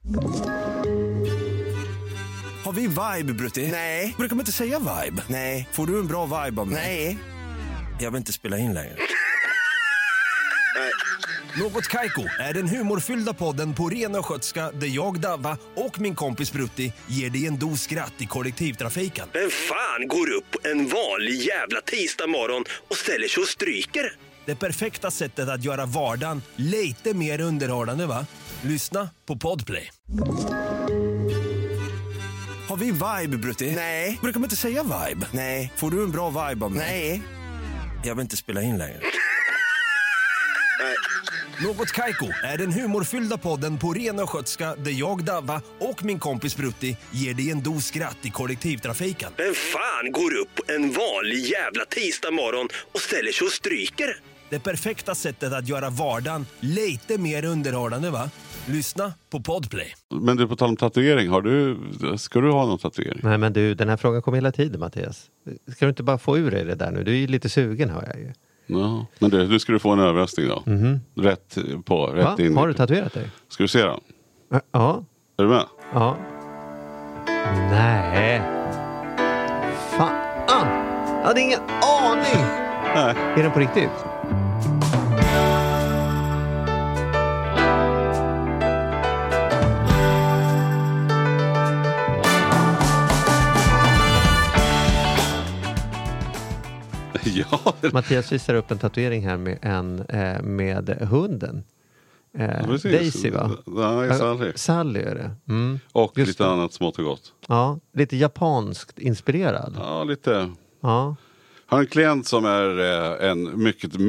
Har vi vibe, Brutti? Nej. Brukar man inte säga vibe? Nej. Får du en bra vibe av mig? Nej. Jag vill inte spela in längre. Något Kaiko är den humorfyllda podden på ren och skötska där jag, Davva och min kompis Brutti ger dig en dos skratt i kollektivtrafiken. Vem fan går upp en vanlig jävla tisdag morgon och ställer sig och stryker? Det perfekta sättet att göra vardagen lite mer underhållande, va? Lyssna på Podplay. Har vi vibe, Brutti? Nej. Brukar man inte säga vibe? Nej. Får du en bra vibe av mig? Nej. Jag vill inte spela in längre. Något Kaiko är den humorfyllda podden på ren och skötska där jag, Davva och min kompis Brutti ger dig en dos skratt i kollektivtrafiken. Vem fan går upp en vanlig jävla tisdag morgon och ställer sig och stryker? Det perfekta sättet att göra vardagen lite mer underhållande, va? Lyssna på Podplay. Men du, på tal om tatuering, ska du ha någon tatuering? Nej, men du, den här frågan kommer hela tiden, Mattias. Ska du inte bara få ur dig det där nu? Du är ju lite sugen, hör jag ju. Ja, men du skulle få en överraskning då. Rätt in. Har du tatuerat dig? Ska du se den? Ja. Är du med? Ja. Nej. Fan. Jag hade ingen aning. Nej. Är den på riktigt? Ja. Mattias visar upp en tatuering här med hunden. Daisy, va? Nej, Sally. Sally är det. Mm. Och Just lite det. annat smått och gott. Ja, lite japanskt inspirerad. Ja, lite. Ja. Har en klient som är en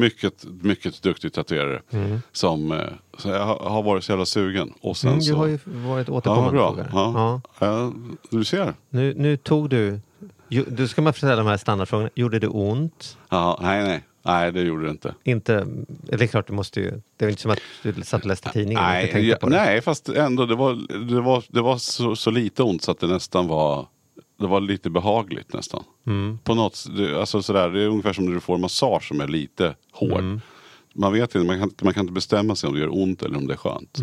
mycket duktig tatuerare. Som så jag har varit så jävla sugen. Och sen Du har ju varit återkommande frågare. Ja, du ser. Nu tog du... Du ska man ställa de här standardfrågorna. Gjorde det ont? Ja, nej, det gjorde det inte. Inte... Det är klart, du måste ju... Det är inte som att du satt och läste tidningen. Nej, fast ändå det var så lite ont så att det nästan var... Det var lite behagligt nästan. På något, alltså sådär, det är ungefär som när du får massage som är lite hård. Man vet inte, man kan inte bestämma sig om det gör ont eller om det är skönt.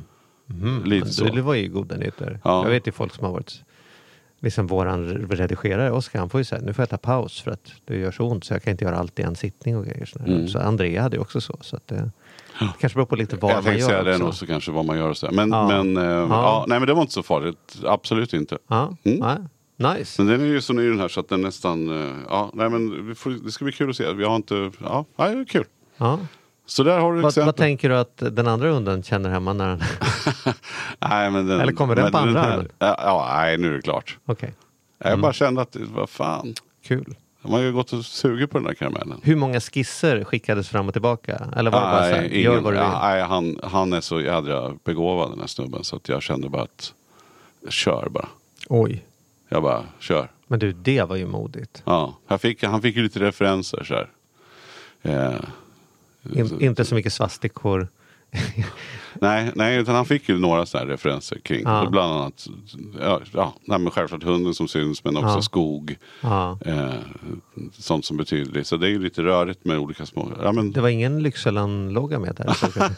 Lite så. Det var ju goda nyheter. Ja. Jag vet ju folk som har varit... Liksom våran redigerare, Oskar, han får ju säga, nu får jag ta paus för att det gör så ont så jag kan inte göra allt i en sittning och grejer. Så Andrea hade ju också så att det kanske beror på lite vad man gör. Jag tänkte säga det nog så kanske vad man gör och så. Men nej, men det var inte så farligt. Absolut inte. Nej. Nice. Men den är ju så ny den här så att den nästan, nej men det ska bli kul att se. Vi har inte, det är kul. Ja. Så där har du vad tänker du att den andra hunden känner hemma när den... Nej, men den, eller kommer den på andra armen? Nej, nu är det klart. Okej. Jag bara kände att, vad fan. Kul. Man har ju gått och suger på den där karamellen. Hur många skisser skickades fram och tillbaka? Eller var det bara så här, gör vad du vill? Nej, han är så jädra begåvad den här snubben så att jag kände bara att kör bara. Oj. Jag bara, kör. Men du, det var ju modigt. Ja, han fick ju lite referenser så här. Inte så mycket svastikor. nej, utan han fick ju några sådana här referenser kring. Bland annat, men självklart hunden som syns, men också skog. Sånt som betyder det. Så det är ju lite rörigt med olika små. Ja, men... Det var ingen Lyxzéland-logga med där.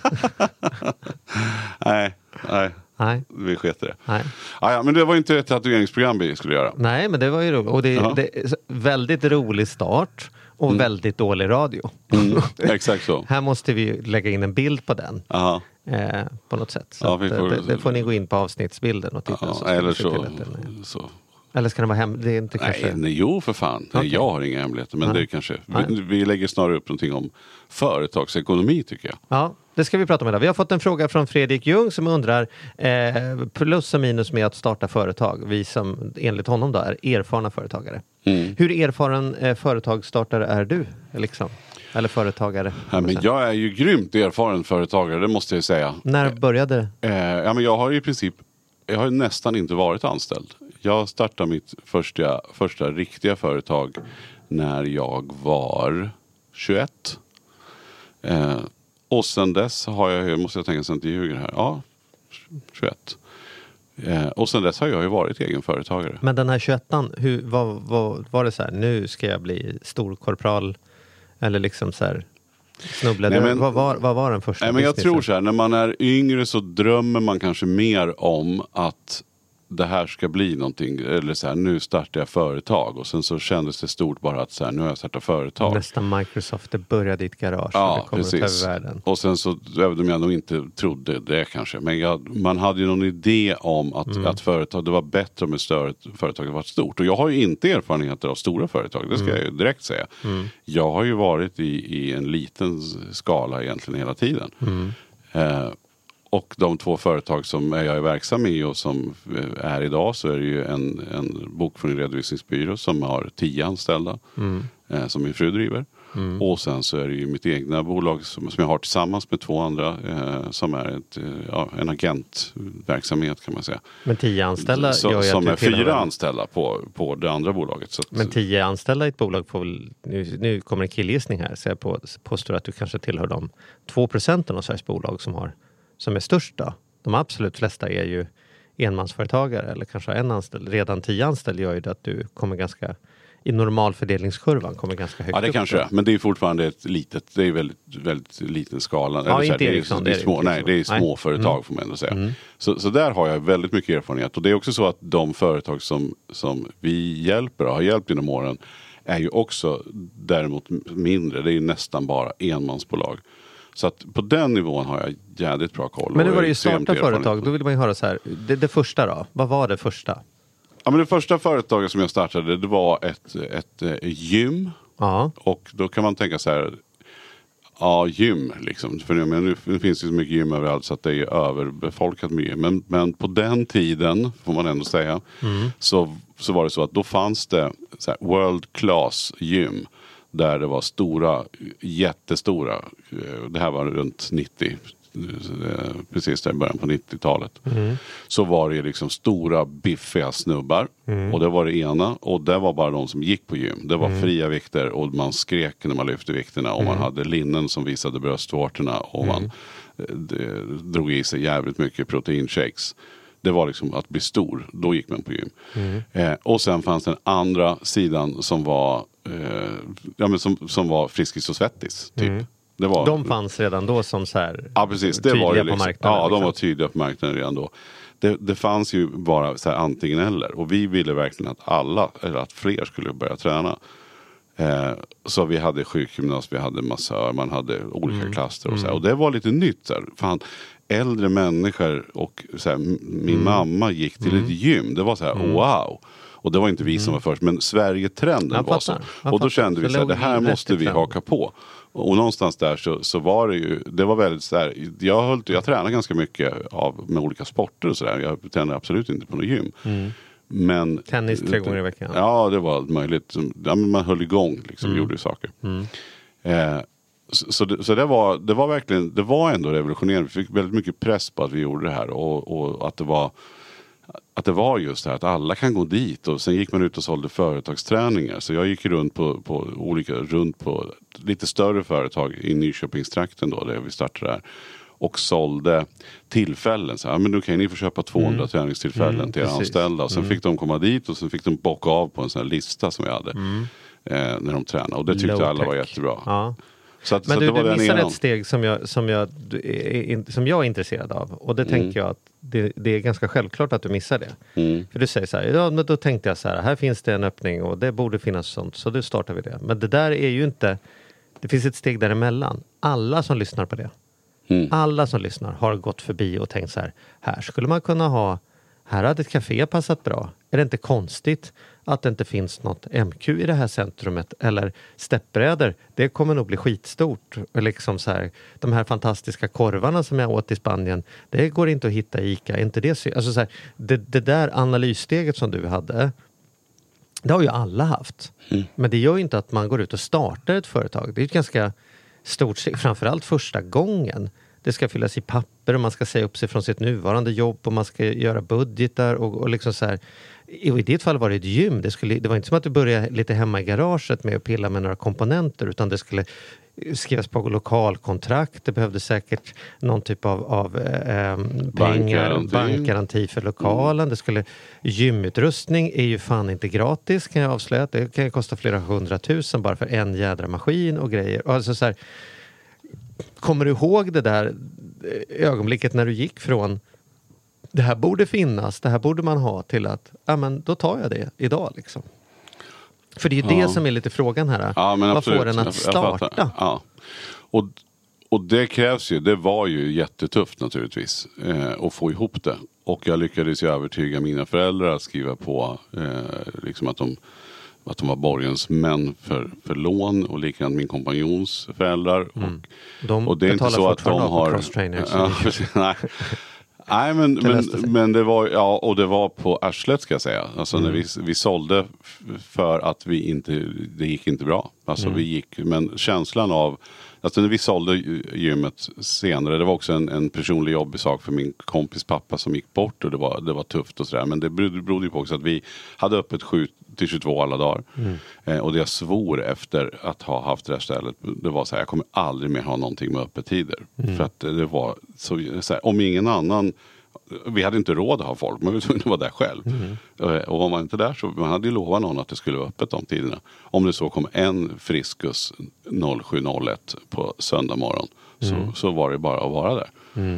Nej, vi sket det. Nej. Men det var inte ett tatueringsprogram vi skulle göra. Nej, men det var ju roligt. Och det är väldigt rolig start. Och väldigt dålig radio. Exakt så. Här måste vi lägga in en bild på den. På något sätt. Så det får ni gå in på avsnittsbilden och titta. Eller så. Eller ska den vara det är inte kanske... Nej, jo för fan. Nej, jag har inga hemligheter. Men det är kanske... Vi lägger snarare upp någonting om företagsekonomi tycker jag. Ja, det ska vi prata om idag. Vi har fått en fråga från Fredrik Ljung som undrar plus och minus med att starta företag. Vi som enligt honom då är erfarna företagare. Hur erfaren företagsstartare är du? Liksom? Eller företagare? Men jag är ju grymt erfaren företagare, det måste jag säga. När började? Men jag har nästan inte varit anställd. Jag startade mitt första riktiga företag när jag var 21. Och sen dess har jag måste jag tänka sen till ljuger här. Ja, 21. Och sen dess har jag ju varit egen företagare. Men den här 21an, var det så här, nu ska jag bli storkorpral eller liksom så här, Snubblade. Nej, men- Vad var den första Nej, men jag businessen? tror så här, när man är yngre så drömmer man kanske mer om att det här ska bli någonting, eller så här, nu startar jag företag, och sen så kändes det stort bara att så här, nu har jag startat företag. Nästan Microsoft, det började i ett garage. Ja, och det kommer att ta precis. över världen. Och sen så, även om jag nog inte trodde det kanske, men man hade ju någon idé om att företag, det var bättre om ett större företag var stort. Och jag har ju inte erfarenheter av stora företag, det ska jag ju direkt säga. Jag har ju varit i en liten skala egentligen hela tiden. Och de 2 företag som jag är verksam i och som är idag, så är det ju en bokföringsredovisningsbyrå som har 10 anställda som min fru driver. Och sen så är det ju mitt egna bolag som jag har tillsammans med 2 andra som är en agentverksamhet kan man säga. Men 10 anställda som gör ju att är du tillhör 4 en- anställda på det andra bolaget. Så att, Men 10 anställda i ett bolag får väl, nu kommer en killgissning här, så jag påstår att du kanske tillhör de 2% av Sveriges bolag som är störst då. De absolut flesta är ju enmansföretagare eller kanske en anställd. Redan 10 anställda gör ju det att du kommer ganska, i normalfördelningskurvan kommer ganska högt ja, det upp kanske då. är. Men det är fortfarande ett litet, det är väldigt, väldigt liten skala. Ja, Eller så här, inte Ericsson, det är det är små, inte nej, det är Ericsson. små företag får man ändå säga. Så där har jag väldigt mycket erfarenhet. Och det är också så att de företag som vi hjälper och har hjälpt genom åren är ju också däremot mindre. Det är ju nästan bara enmansbolag. Så att på den nivån har jag jävligt bra koll. Men nu och var det ju extremt starta företag, erfarenhet. då vill man ju höra så här, det första då, vad var det första? Ja, men det första företaget som jag startade, det var ett gym. Ja, Och då kan man tänka så här, ja, gym liksom. För jag menar, nu finns det så mycket gym överallt så att det är överbefolkat med gym. Men på den tiden, får man ändå säga, så var det så att då fanns det så här, world class gym. Där det var stora, jättestora, det här var runt 90, precis där i början på 90-talet. Så var det liksom stora biffiga snubbar. Och det var det ena. Och det var bara de som gick på gym. Det var fria vikter och man skrek när man lyfte vikterna. Och man hade linnen som visade bröstvårtorna. Och man drog i sig jävligt mycket proteinshakes. Det var liksom att bli stor. Då gick man på gym. Och sen fanns den andra sidan som var som var Friskis och Svettis typ. Det var, de fanns redan då som så här, ja, precis. Det tydliga var det på liksom. marknaden. Ja, de liksom. var tydliga på marknaden redan då. Det fanns ju bara så här antingen eller. Och vi ville verkligen att fler skulle börja träna. Så vi hade sjukgymnast, vi hade massör, man hade olika klasser och så här. Och det var lite nytt så här. Fan, äldre människor och så här, min mamma gick till ett gym. Det var så här, wow. Och det var inte vi som var först, men Sverige-trenden var så. Och då kände vi så här, det här måste vi haka på. Och någonstans där så var det ju, det var väldigt så här, jag tränade ganska mycket med olika sporter och sådär. Jag tränade absolut inte på något gym. Men, Tennis 3 gånger i veckan. Ja, det var allt möjligt. Ja, men man höll igång liksom, gjorde saker. Så det var verkligen, det var ändå revolutionerande. Vi fick väldigt mycket press på att vi gjorde det här. Och att det var just det här att alla kan gå dit. Och sen gick man ut och sålde företagsträningar. Så jag gick runt på lite större företag i Nyköpingstrakten då, där vi startade där. Och sålde tillfällen. Så, ja, men då kan ni få köpa 200 träningstillfällen till era anställda. Och sen fick de komma dit och sen fick de bocka av på en sån här lista som vi hade. När de tränade. Och det tyckte alla var jättebra. Ja. Så att, Men så du det var missade den ett steg som jag är intresserad av. Och det tänker jag att det är ganska självklart att du missar det. För du säger så här, ja, men då tänkte jag så här finns det en öppning och det borde finnas sånt. Så då startar vi det. Men det där är ju inte, det finns ett steg däremellan. Alla som lyssnar på det. Alla som lyssnar har gått förbi och tänkt så här skulle man kunna ha, här hade ett café passat bra. Är det inte konstigt att det inte finns något MQ i det här centrumet eller steppbrädor? Det kommer nog bli skitstort. Liksom så här, de här fantastiska korvarna som jag åt i Spanien, det går inte att hitta i ICA. Inte det, alltså så här, det där analyssteget som du hade, det har ju alla haft. Men det gör ju inte att man går ut och startar ett företag. Det är ett ganska stort steg, framförallt första gången. Det ska fyllas i papper och man ska säga upp sig från sitt nuvarande jobb och man ska göra budgetar och liksom så här. I ditt fall var det ett gym. Det var inte som att du började lite hemma i garaget med att pilla med några komponenter, utan det skulle skrivas på lokalkontrakt. Det behövde säkert någon typ av bankgaranti för lokalen. Det skulle, gymutrustning är ju fan inte gratis, kan jag avslöja. Det kan kosta flera 100 000 bara för en jädra maskin och grejer. Alltså så här, kommer du ihåg det där ögonblicket när du gick från det här borde finnas, det här borde man ha, till att men då tar jag det idag liksom? För det är ju det som är lite frågan här. Ja, men vad absolut. får den att starta? Ja. Och det krävs ju, det var ju jättetufft naturligtvis att få ihop det. Och jag lyckades ju övertyga mina föräldrar att skriva på liksom att de var borgensmän för lån, och likadant min kompanjons föräldrar. Och det är inte så att de har... Nej, men det var, och det var på arslet ska jag säga. Alltså när vi sålde för att det gick inte bra. Alltså men känslan av, alltså när vi sålde gymmet senare, det var också en personlig jobbig sak för min kompis pappa som gick bort, och det var tufft och sådär. Men det berodde ju på också att vi hade öppet 7-22 alla dagar. Och det jag svor efter att ha haft det här stället, det var så här: jag kommer aldrig mer ha någonting med öppettider. För att det var så här, om ingen annan, vi hade inte råd att ha folk, men vi var tvungna att vara där själv. Och var man inte där, så man hade ju lovat någon att det skulle vara öppet de tiderna. Om det så kom en friskus 07.01 på söndag morgon, så var det bara att vara där.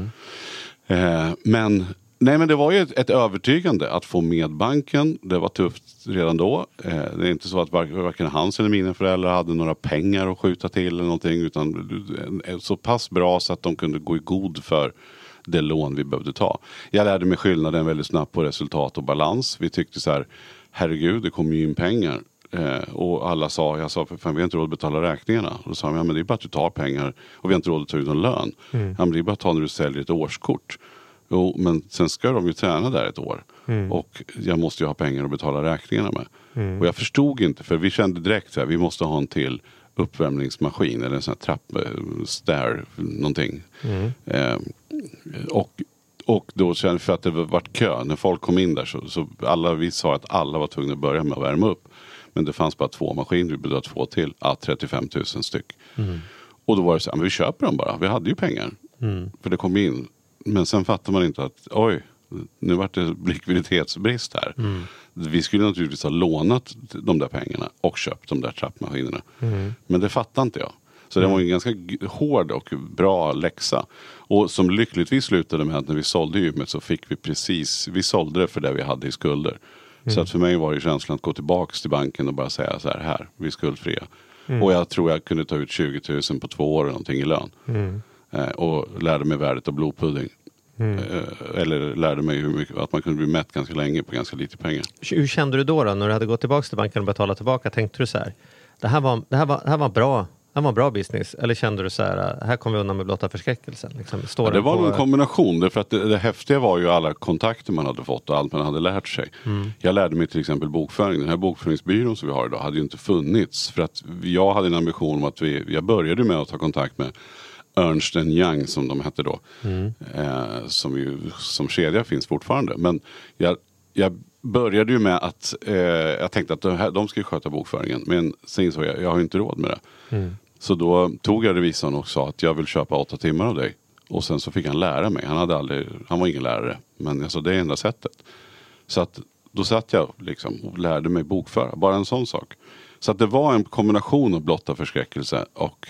Men det var ju ett övertygande att få med banken. Det var tufft redan då. Det är inte så att varken hans eller mina föräldrar hade några pengar att skjuta till eller någonting, utan så pass bra så att de kunde gå i god för det lån vi behövde ta. Jag lärde mig skillnaden väldigt snabbt på resultat och balans. Vi tyckte så här: herregud, det kommer ju in pengar. Och jag sa, för fan, vi har inte råd att betala räkningarna. Och då sa de, men det är bara att du tar pengar, och vi har inte råd att ta ut någon lön. Men det är bara att ta när du säljer ett årskort. Jo, men sen ska de ju träna där ett år. Och jag måste ju ha pengar att betala räkningarna med. Och jag förstod inte, för vi kände direkt att vi måste ha en till uppvärmningsmaskin eller en sån här stair någonting. Och då kände vi, för att det var kö när folk kom in där, så vi sa att alla var tvungna att börja med att värma upp. Men det fanns bara 2 maskiner, vi behövde 2 till, 35 000 styck. Och då var det så här, men vi köper dem bara, vi hade ju pengar. För det kom in. Men sen fattar man inte att nu vart det likviditetsbrist här. Vi skulle naturligtvis ha lånat de där pengarna och köpt de där trappmaskinerna. Men det fattar inte jag. Så det var en ganska hård och bra läxa. Och som lyckligtvis slutade med att när vi sålde gymmet, så fick vi sålde det för det vi hade i skulder. Så att för mig var det känslan att gå tillbaka till banken och bara säga så här, vi är skuldfria. Och jag tror jag kunde ta ut 20 000 på 2 år eller någonting i lön. Och lärde mig värdet av blodpudding. Eller lärde mig att man kunde bli mätt ganska länge på ganska lite pengar. Hur kände du då när du hade gått tillbaka till banken och betalat tillbaka? Tänkte du så här, det här var bra business? Eller kände du så här kommer vi undan med blotta förskräckelsen? Liksom, det var en kombination. Därför att det häftiga var ju alla kontakter man hade fått och allt man hade lärt sig. Jag lärde mig till exempel bokföring. Den här bokföringsbyrån som vi har idag hade ju inte funnits. För att jag hade en ambition om att jag började med att ta kontakt med Ernst & Young som de hette då. Som kedja finns fortfarande. Men jag började ju med att jag tänkte att de ska sköta bokföringen. Men sen insåg jag har inte råd med det. Så då tog jag revisorn och sa att jag vill köpa 8 timmar av dig. Och sen så fick han lära mig. Han var ingen lärare. Men alltså, det är enda sättet. Så att då satt jag liksom och lärde mig bokföra. Bara en sån sak. Så att det var en kombination av blotta förskräckelse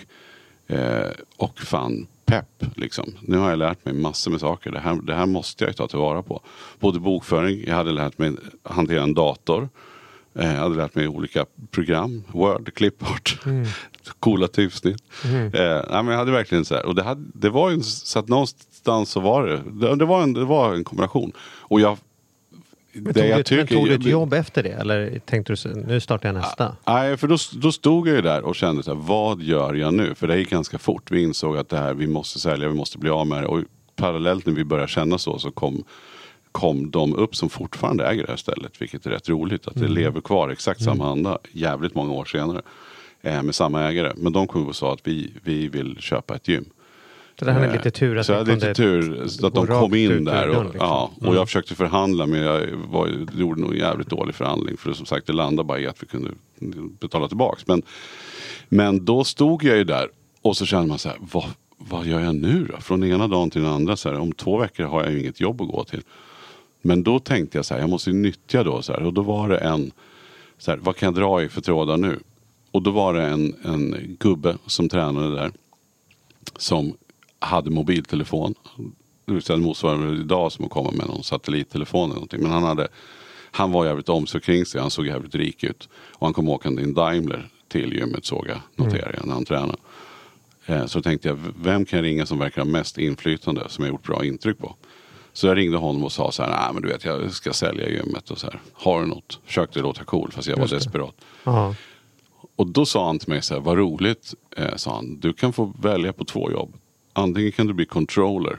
och fan pepp liksom. Nu har jag lärt mig massor med saker. Det här måste jag ta tillvara på. Både bokföring, jag hade lärt mig hantera en dator. Jag hade lärt mig olika program, Word, Clipart, coola typsnitt. Men jag hade verkligen så här, och det var ju så att någonstans så var det var en kombination. Och tog du ett jobb efter det? Eller tänkte du, nu startar jag nästa? Nej, för då stod jag ju där och kände så här, vad gör jag nu? För det gick ganska fort. Vi insåg att det här, vi måste sälja, vi måste bli av med det. Och parallellt när vi började känna så kom de upp som fortfarande äger det här stället. Vilket är rätt roligt att det lever kvar exakt samma anda jävligt många år senare. Med samma ägare. Men de kom och sa att vi vill köpa ett gym. Så det här är lite tur att så jag hade lite tur så att de kom in där och jag försökte förhandla, men jag gjorde nog en jävligt dålig förhandling, för som sagt det landade bara i att vi kunde betala tillbaks. Men då stod jag ju där och så kände man så här, vad gör jag nu då? Från ena dagen till den andra så här, om 2 veckor har jag ju inget jobb att gå till. Men då tänkte jag så här, jag måste nyttja då så här, och då var det så här, vad kan jag dra i för trådar nu? Och då var det en gubbe som tränade där. som hade mobiltelefon. Det vill säga motsvarande idag som att komma med någon satellittelefon eller någonting. Men han var jävligt om sig kring sig. Han såg jävligt rik ut. Och han kom åkande i en Daimler till gymmet, såg jag, noterade jag när han tränade. Så tänkte jag, vem kan jag ringa som verkar ha mest inflytande, som jag gjort bra intryck på? Så jag ringde honom och sa så här, nej men du vet, jag ska sälja gymmet och så här. Har du något? Försökte låta cool fast jag var desperat. Aha. Och då sa han till mig så här, vad roligt, sa han, du kan få välja på 2 jobb. Antingen kan du bli controller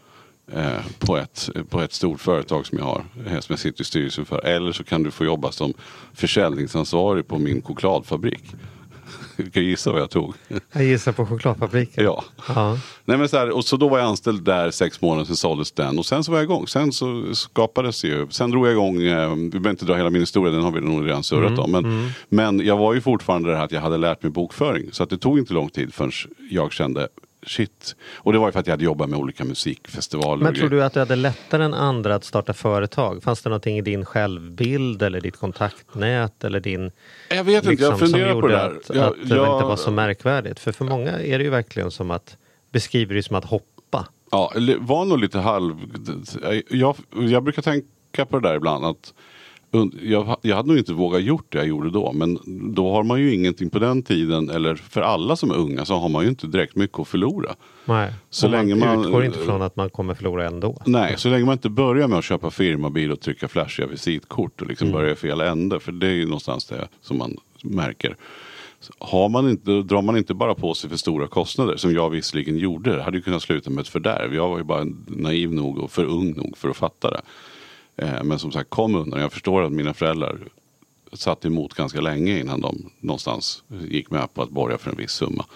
på ett stort företag som jag har, som jag sitter i styrelsen för. Eller så kan du få jobba som försäljningsansvarig på min chokladfabrik. Du kan gissa vad jag tog. Jag gissar på chokladfabriken. Ja. Nej, men så här, och så då var jag anställd där 6 månader, sen såldes den. Och sen så var jag igång. Sen så skapades ju. Sen drog jag igång, vi behöver inte dra hela min historia, den har vi nog redan surrat om. Men jag var ju fortfarande det här att jag hade lärt mig bokföring. Så att det tog inte lång tid förrän jag kände shit. Och det var ju för att jag hade jobbat med olika musikfestivaler. Men tror du att du hade lättare än andra att starta företag? Fanns det någonting i din självbild eller ditt kontaktnät eller din... Jag vet inte, jag funderar på det där. Att det inte var så märkvärdigt. För många är det ju verkligen som att, beskriver det som att hoppa. Ja, det var nog lite jag brukar tänka på det där ibland att jag hade nog inte vågat gjort det jag gjorde då. Men då har man ju ingenting på den tiden. Eller för alla som är unga så har man ju inte direkt mycket att förlora. Nej, så länge man utgår inte från att man kommer förlora ändå. Nej, så länge man inte börjar med att köpa firmabil och trycka flashiga visitkort. Och liksom börja i fel ände. För det är ju någonstans det som man märker. Drar man inte bara på sig för stora kostnader. Som jag visserligen gjorde. Det hade ju kunnat sluta med ett fördärv. Jag var ju bara naiv nog och för ung nog för att fatta det. Men som sagt, kom undan. Jag förstår att mina föräldrar satt emot ganska länge innan de någonstans gick med på att borga för en viss summa.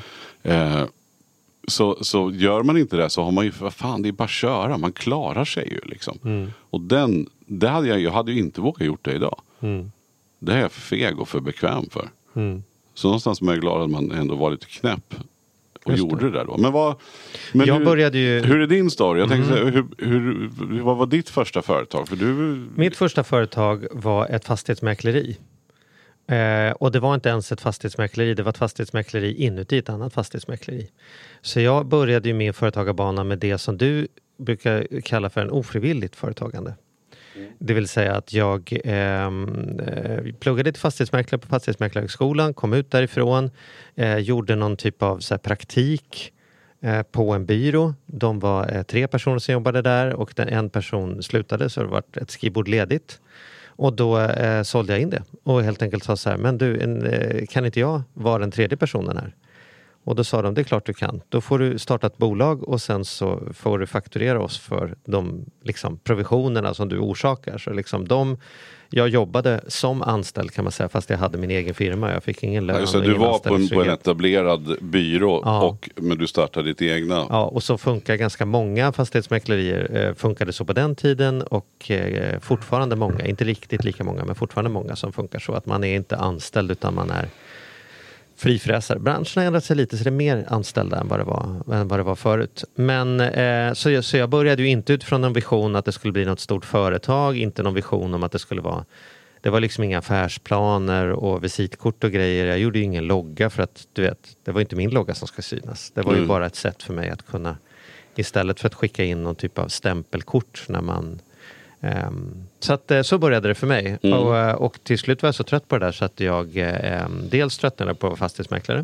Så gör man inte det så har man ju, vad fan, det är bara att köra. Man klarar sig ju liksom. Och det hade jag hade ju inte vågat gjort det idag. Det är jag för feg och för bekväm för. Så någonstans är jag glad att man ändå var lite knäpp. Och gjorde det där då. Men jag började ju... Hur är din story? Jag tänkte säga, vad var ditt första företag? Mitt första företag var ett fastighetsmäkleri. Och det var inte ens ett fastighetsmäkleri. Det var ett fastighetsmäkleri inuti ett annat fastighetsmäkleri. Så jag började ju min företagarbana med det som du brukar kalla för en ofrivilligt företagande. Det vill säga att jag pluggade till fastighetsmäklare på Fastighetsmäklarhögskolan, kom ut därifrån, gjorde någon typ av så här, praktik på en byrå. De var 3 personer som jobbade där och en person slutade, så det var ett skrivbord ledigt. Och då sålde jag in det och helt enkelt sa så här, men du, kan inte jag vara den 3:e personen här? Och då sa de, det är klart du kan. Då får du starta ett bolag och sen så får du fakturera oss för de liksom, provisionerna som du orsakar. Så liksom jag jobbade som anställd kan man säga, fast jag hade min egen firma. Jag fick ingen lön. Så du var på en etablerad byrå, men du startade ditt egna? Ja, och så funkar ganska många fastighetsmäklerier. Funkade så på den tiden och fortfarande många, inte riktigt lika många, men fortfarande många som funkar så att man är inte anställd utan man är frifräsare. Branschen har ändrat sig lite så det är mer anställda än vad det var förut. Men så jag började ju inte utifrån en vision att det skulle bli något stort företag, inte någon vision om att det var liksom inga affärsplaner och visitkort och grejer. Jag gjorde ju ingen logga för att du vet, det var inte min logga som ska synas. Det var ju bara ett sätt för mig att kunna, istället för att skicka in någon typ av stämpelkort när man så att så började det för mig. Och till slut var jag så trött på det där så att jag dels tröttnade på fastighetsmäklare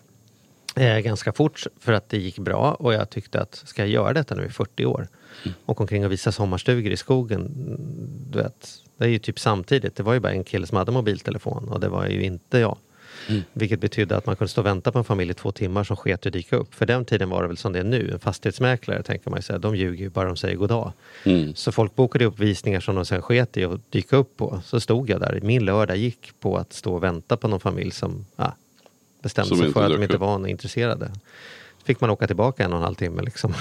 ganska fort för att det gick bra och jag tyckte att ska jag göra detta nu i 40 år och omkring och visa sommarstugor i skogen, du vet, det är ju typ samtidigt, det var ju bara en kille som hade mobiltelefon och det var ju inte jag. Vilket betydde att man kunde stå och vänta på en familj i 2 timmar som sket och dyka upp. För den tiden var det väl som det är nu. En fastighetsmäklare tänker man ju säga, de ljuger ju bara de säger goddag. Så folk bokade upp visningar som de sen sket i och dyka upp på. Så stod jag där. Min lördag gick på att stå och vänta på någon familj som bestämde sig för att de inte var intresserade. Så fick man åka tillbaka 1,5 timme liksom.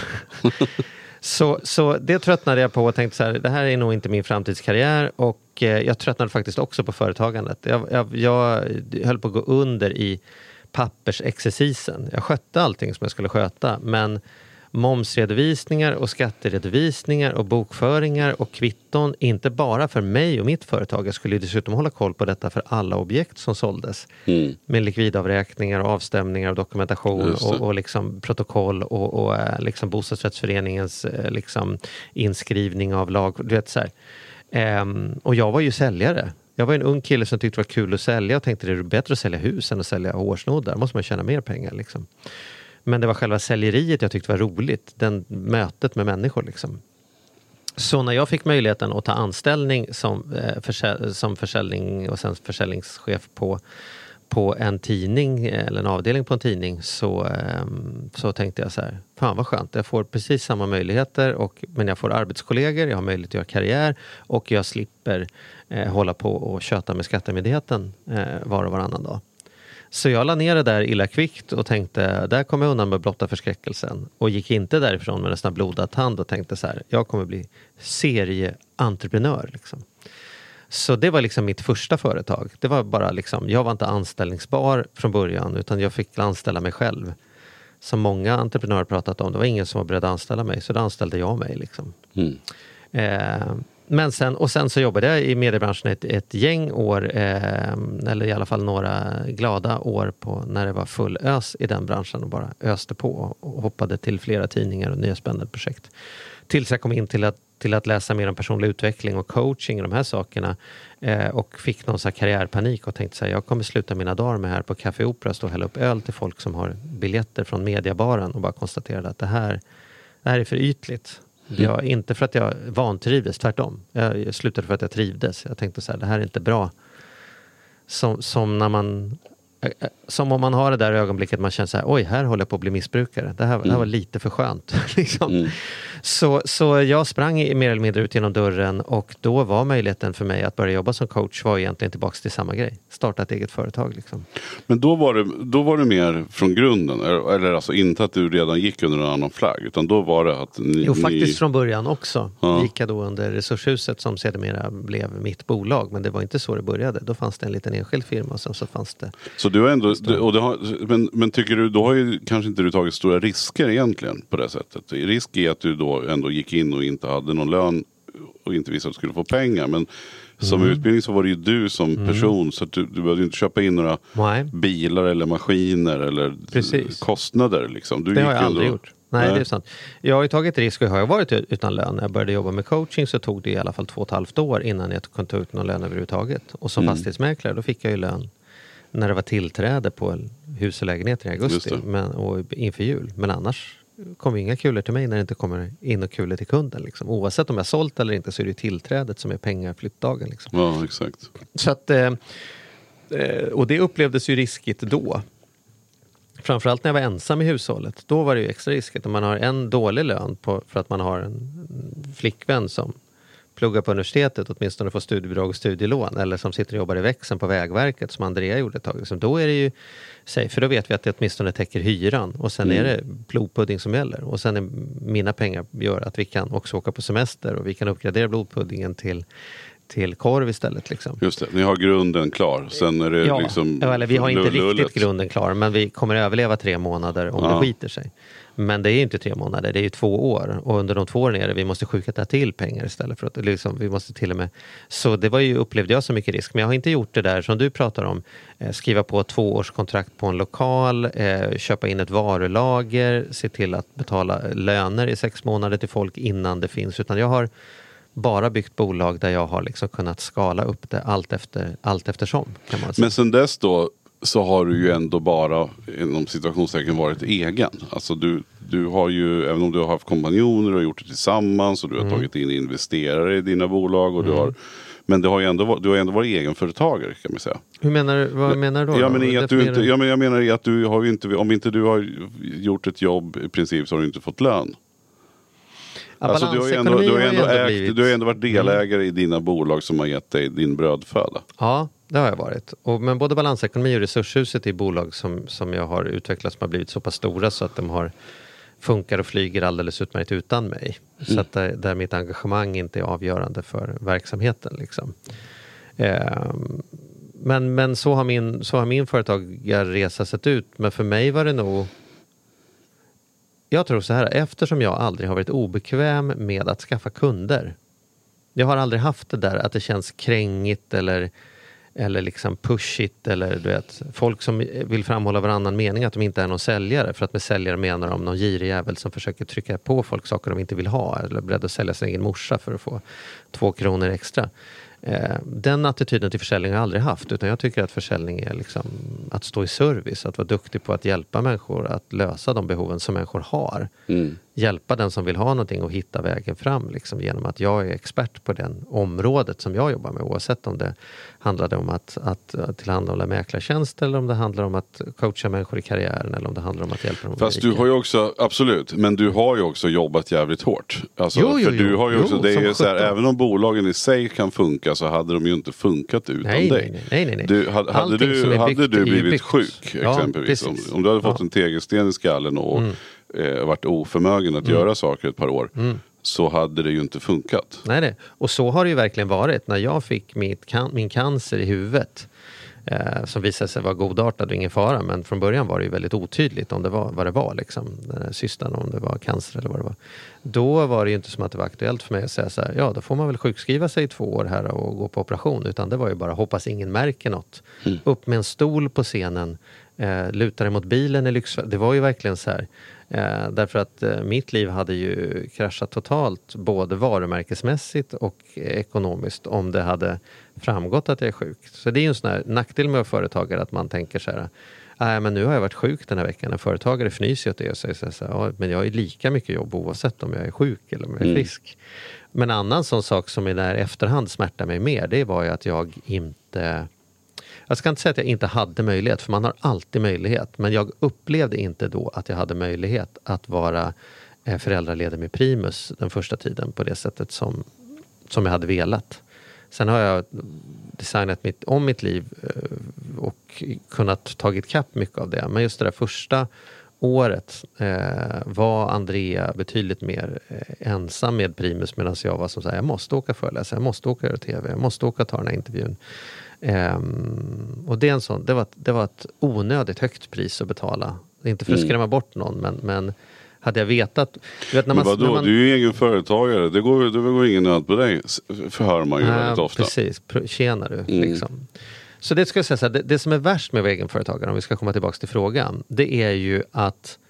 Så det tröttnade jag på och tänkte så här, det här är nog inte min framtidskarriär och jag tröttnade faktiskt också på företagandet. Jag höll på att gå under i pappersexercisen. Jag skötte allting som jag skulle sköta men momsredovisningar och skatteredovisningar och bokföringar och kvitton, inte bara för mig och mitt företag. Jag skulle dessutom hålla koll på detta för alla objekt som såldes. Med likvidavräkningar och avstämningar och dokumentation och liksom protokoll och liksom bostadsrättsföreningens liksom inskrivning av lag. Du vet så här. Och jag var ju säljare. Jag var en ung kille som tyckte det var kul att sälja och tänkte det är bättre att sälja hus än att sälja hårsnoddar. Måste man tjäna mer pengar liksom. Men det var själva säljeriet jag tyckte var roligt. Mötet med människor liksom. Så när jag fick möjligheten att ta anställning som försäljning och sen försäljningschef på en tidning eller en avdelning på en tidning så tänkte jag så här, fan vad skönt, jag får precis samma möjligheter men jag får arbetskollegor, jag har möjlighet att göra karriär och jag slipper hålla på och köta med skattemyndigheten var och varannan dag. Så jag la ner det där illa kvickt och tänkte, där kommer jag undan med blotta förskräckelsen. Och gick inte därifrån med nästan blodad hand och tänkte så här, jag kommer bli serieentreprenör liksom. Så det var liksom mitt första företag. Det var bara liksom, jag var inte anställningsbar från början utan jag fick anställa mig själv. Som många entreprenörer pratat om, det var ingen som var beredd att anställa mig så då anställde jag mig liksom. Men sen så jobbade jag i mediebranschen ett gäng år, eller i alla fall några glada år på när det var full ös i den branschen och bara öste på och hoppade till flera tidningar och nya spännande projekt. Tills jag kom in till att läsa mer om personlig utveckling och coaching och de här sakerna och fick någon sån här karriärpanik och tänkte så här, jag kommer sluta mina dagar med här på Café Opera, stå och hälla upp öl till folk som har biljetter från mediabaren och bara konstaterade att det här är för ytligt. Inte för att jag vantrivdes, tvärtom. Jag slutade för att jag trivdes. Jag tänkte så här, det här är inte bra. Som om man har det där ögonblicket man känner så här, oj, här håller jag på att bli missbrukare. Det här var lite för skönt. Liksom. Så jag sprang mer eller mindre ut genom dörren och då var möjligheten för mig att börja jobba som coach var egentligen tillbaka till samma grej. Starta ett eget företag liksom. Men då var det mer från grunden, eller alltså inte att du redan gick under en annan flagg, utan då var det att faktiskt från början också. Gick jag då under Resurshuset som sedermera blev mitt bolag, men det var inte så det började. Då fanns det en liten enskild firma och sen så fanns det. Så du har ändå, men tycker du, då har ju kanske inte du tagit stora risker egentligen på det sättet. Risk är att du då ändå gick in och inte hade någon lön och inte visste att du skulle få pengar, men som utbildning så var det ju du som person så att du behövde inte köpa in några bilar eller maskiner eller kostnader liksom. Det har jag aldrig gjort. Nej, det är sant. Jag har ju tagit risk och har jag varit utan lön. När jag började jobba med coaching så tog det i alla fall 2,5 år innan jag kunde ta ut någon lön överhuvudtaget. Och som fastighetsmäklare då fick jag ju lön när det var tillträde på hus och lägenheter i augusti och inför jul. Men annars kommer inga kulor till mig när det inte kommer in och kulor till kunden. Liksom. Oavsett om jag sålt eller inte så är det ju tillträdet som är pengar flyttdagen. Liksom. Ja, exakt. Så att, och det upplevdes ju riskigt då. Framförallt när jag var ensam i hushållet. Då var det ju extra riskigt. Om man har en dålig lön för att man har en flickvän som pluggar på universitetet, åtminstone får studiebidrag och studielån, eller som sitter och jobbar i växeln på Vägverket som Andrea gjorde ett tag. Liksom, då är det ju, för då vet vi att det åtminstone täcker hyran och sen är det blodpudding som gäller. Och sen är mina pengar gör att vi kan också åka på semester och vi kan uppgradera blodpuddingen till korv istället. Liksom. Just det, ni har grunden klar. Sen är det liksom eller vi har inte riktigt grunden klar, men vi kommer överleva 3 månader om det skiter sig. Men det är ju inte 3 månader, det är ju 2 år. Och under de 2 åren är det, vi måste skjuta till pengar istället för att liksom, vi måste till och med. Så det var ju, upplevde jag så mycket risk. Men jag har inte gjort det där som du pratar om. Skriva på 2-årskontrakt på en lokal, köpa in ett varulager, se till att betala löner i 6 månader till folk innan det finns. Utan jag har bara byggt bolag där jag har liksom kunnat skala upp det allt eftersom. Kan man säga. Men sen dess då så har du ju ändå bara inom situationstecken varit egen. Alltså du har ju, även om du har haft kompanjoner och gjort det tillsammans och du har tagit in investerare i dina bolag och du har, men du har ändå varit egenföretagare kan man säga. Vad menar du då? Jag menar att du har ju inte, om inte du har gjort ett jobb i princip så har du inte fått lön. Alltså du har ändå varit delägare i dina bolag som har gett dig din brödföda. Ja, det har jag varit. Men både Balansekonomi och Resurshuset är bolag som jag har utvecklat som har blivit så pass stora så att de funkar och flyger alldeles utmärkt utan mig. Så att där mitt engagemang inte är avgörande för verksamheten. Liksom. Men så har min företagarresa sett ut. Men för mig var det nog jag tror så här, eftersom jag aldrig har varit obekväm med att skaffa kunder. Jag har aldrig haft det där att det känns krängigt eller liksom pushigt eller du vet, folk som vill framhålla varannan mening att de inte är någon säljare, för att med säljare menar de någon girig jävel som försöker trycka på folk saker de inte vill ha eller är beredd att sälja sin egen morsa för att få 2 kronor extra. Den attityden till försäljning har jag aldrig haft, utan jag tycker att försäljning är liksom att stå i service, att vara duktig på att hjälpa människor att lösa de behoven som människor har. Hjälpa den som vill ha någonting och hitta vägen fram liksom, genom att jag är expert på den området som jag jobbar med, oavsett om det handlade om att tillhandahålla mäklartjänster eller om det handlar om att coacha människor i karriären eller om det handlar om att hjälpa dem. Fast du har ju också, absolut, men du har ju också jobbat jävligt hårt. Alltså, för du har ju också, det är så här, även om bolagen i sig kan funka så hade de ju inte funkat utan dig. Nej. Hade du blivit sjuk exempelvis, om du hade fått en tegelsten i skallen och varit oförmögen att göra saker ett par år, så hade det ju inte funkat. Nej. Och så har det ju verkligen varit. När jag fick min cancer i huvudet, som visade sig vara godartad och ingen fara, men från början var det ju väldigt otydligt om det var vad det var liksom, den här cystan, om det var cancer eller vad det var. Då var det ju inte som att det var aktuellt för mig att säga så här, ja då får man väl sjukskriva sig i 2 år här och gå på operation, utan det var ju bara hoppas ingen märker något. Upp med en stol på scenen, luta dig mot bilen i lyxfällan. Det var ju verkligen så här. Därför att mitt liv hade ju kraschat totalt, både varumärkesmässigt och ekonomiskt, om det hade framgått att jag är sjuk. Så det är ju en sån här nackdel med företagare, att man tänker så här, nej men nu har jag varit sjuk den här veckan. En företagare fnyser åt det och säger så här, ja, men jag har ju lika mycket jobb oavsett om jag är sjuk eller om jag är frisk. Men en annan sån sak som i där efterhand smärtar mig mer, det var ju att jag ska inte säga att jag inte hade möjlighet, för man har alltid möjlighet. Men jag upplevde inte då att jag hade möjlighet att vara föräldraledig med Primus den första tiden på det sättet som jag hade velat. Sen har jag designat mitt liv och kunnat tagit kapp mycket av det. Men just det där första året var Andrea betydligt mer ensam med Primus, medan jag var som så här, jag måste åka föreläsa, jag måste åka göra tv, jag måste åka ta den här intervjun. Och det är det var ett onödigt högt pris att betala. Inte för att skrämma bort någon, men hade jag vetat... Vet, när man, men vadå, du är ju egen företagare. Det går ingen nöd på dig, förhör man ju väldigt ofta. Precis, tjänar du liksom. Så det ska jag säga så här, det som är värst med att vara egenföretagare, om vi ska komma tillbaka till frågan, det är ju att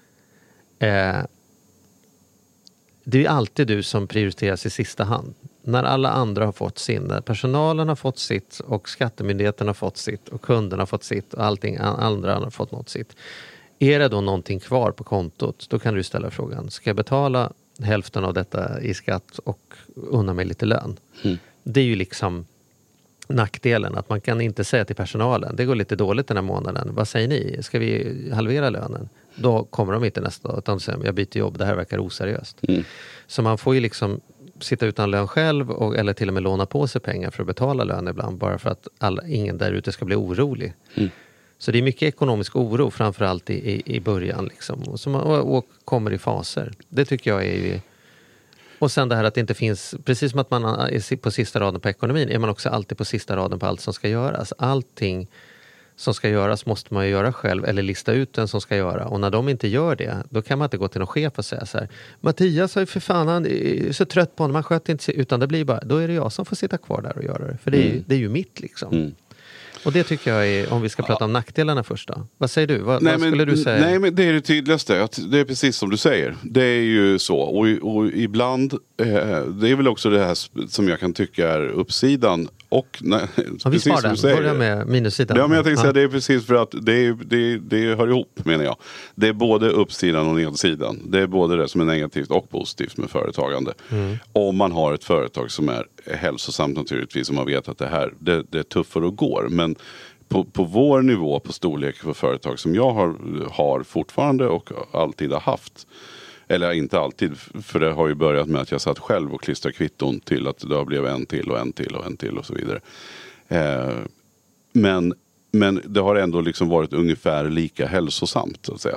det är alltid du som prioriteras i sista hand. När alla andra har fått sin, när personalen har fått sitt och skattemyndigheten har fått sitt och kunderna har fått sitt och allting andra har fått något sitt. Är det då någonting kvar på kontot, då kan du ställa frågan, ska jag betala hälften av detta i skatt och unna mig lite lön? Det är ju liksom nackdelen, att man kan inte säga till personalen, det går lite dåligt den här månaden, vad säger ni? Ska vi halvera lönen? Då kommer de inte nästa dag, utan säger, jag byter jobb, det här verkar oseriöst. Så man får ju liksom sitta utan lön själv eller till och med låna på sig pengar för att betala lön ibland, bara för att ingen där ute ska bli orolig. Så det är mycket ekonomisk oro, framförallt i början liksom, och kommer i faser. Det tycker jag är ju... Och sen det här att det inte finns, precis som att man är på sista raden på ekonomin, är man också alltid på sista raden på allt som ska göras. Allting som ska göras måste man ju göra själv, eller lista ut den som ska göra. Och när de inte gör det, då kan man inte gå till någon chef och säga så här, Mattias är för fan, han är så trött på honom, man sköter inte sig, utan det blir bara, då är det jag som får sitta kvar där och göra det. För det är ju mitt liksom. Och det tycker jag är, om vi ska prata om nackdelarna först då. Vad säger du? Vad skulle du säga? Nej, men det är det tydligaste. Det är precis som du säger. Det är ju så. Och ibland, det är väl också det här som jag kan tycka är uppsidan. Och vi sparar den. Börja med minussidan. Ja, men jag tänkte säga det är precis för att det hör ihop, menar jag. Det är både uppsidan och nedsidan. Det är både det som är negativt och positivt med företagande. Om man har ett företag som är hälsosamt naturligtvis, och man vet att det är tuffare och går. Men på vår nivå, på storlek på företag som jag har fortfarande och alltid har haft. Eller inte alltid, för det har ju börjat med att jag satt själv och klistrade kvitton till att det har blivit en till och en till och en till och så vidare. Men det har ändå liksom varit ungefär lika hälsosamt, så att säga.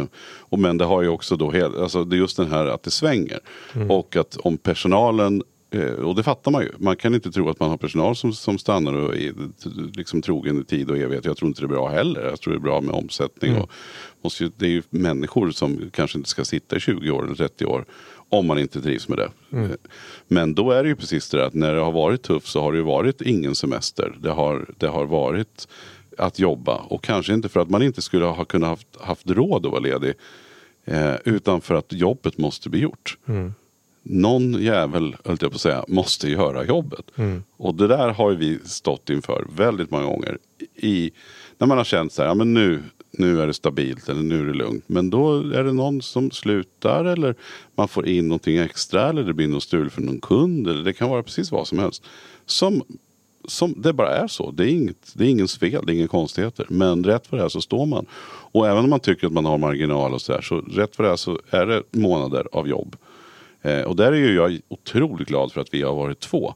Men det har ju också då, alltså det är just den här att det svänger. Och att om personalen Och det fattar man ju. Man kan inte tro att man har personal som stannar och är liksom trogen i tid och evighet. Jag tror inte det är bra heller. Jag tror det är bra med omsättning. Och det är ju människor som kanske inte ska sitta i 20 år eller 30 år om man inte trivs med det. Men då är det ju precis det där att när det har varit tufft så har det ju varit ingen semester. Det har varit att jobba. Och kanske inte för att man inte skulle ha kunnat haft råd att vara ledig. Utan för att jobbet måste bli gjort. Någon jävel, höll jag på att säga, måste göra jobbet. Och det där har vi stått inför väldigt många gånger. När man har känt så här, ja men nu är det stabilt eller nu är det lugnt. Men då är det någon som slutar eller man får in någonting extra eller det blir någon stul för någon kund. Eller det kan vara precis vad som helst. Som det bara är så. Det är ingens fel, det är inga konstigheter. Men rätt för det här så står man. Och även om man tycker att man har marginal och så rätt för det här så är det månader av jobb. Och där är ju jag otroligt glad för att vi har varit 2.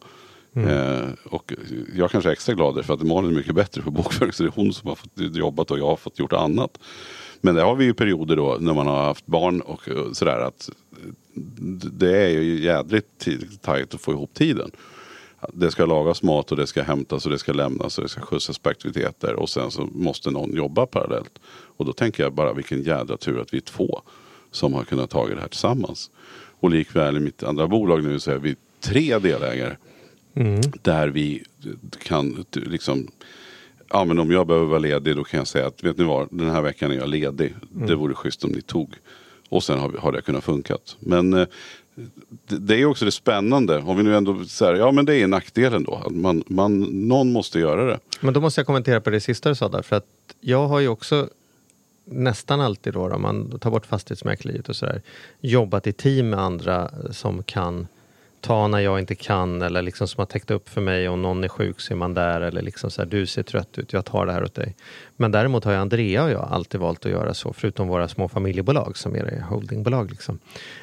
Och jag kanske är extra glad för att Malin är mycket bättre på bokföring, så det är hon som har fått jobbat och jag har fått gjort annat. Men det har vi ju perioder då när man har haft barn och sådär att det är ju jädrigt tajt att få ihop tiden. Det ska lagas mat och det ska hämtas och det ska lämnas och det ska skjutsas på aktiviteter och sen så måste någon jobba parallellt. Och då tänker jag bara vilken jädra tur att vi är 2 som har kunnat ta det här tillsammans. Och likväl i mitt andra bolag nu så är vi 3 delägare. Där vi kan liksom, ja men om jag behöver vara ledig då kan jag säga att vet ni vad, den här veckan är jag ledig. Det vore schysst om ni tog. Och sen har det kunnat funkat. Men det är också det spännande. Om vi nu ändå säger, ja men det är nackdelen då. Att någon måste göra det. Men då måste jag kommentera på det sista du sa där. För att jag har ju också nästan alltid då, om man tar bort fastighetsmäkleriet och sådär, jobbat i team med andra som kan ta när jag inte kan eller liksom som har täckt upp för mig. Om någon är sjuk så är man där eller liksom så här, du ser trött ut, jag tar det här åt dig. Men däremot har Andrea och jag alltid valt att göra så, förutom våra små familjebolag som är det holdingbolag liksom.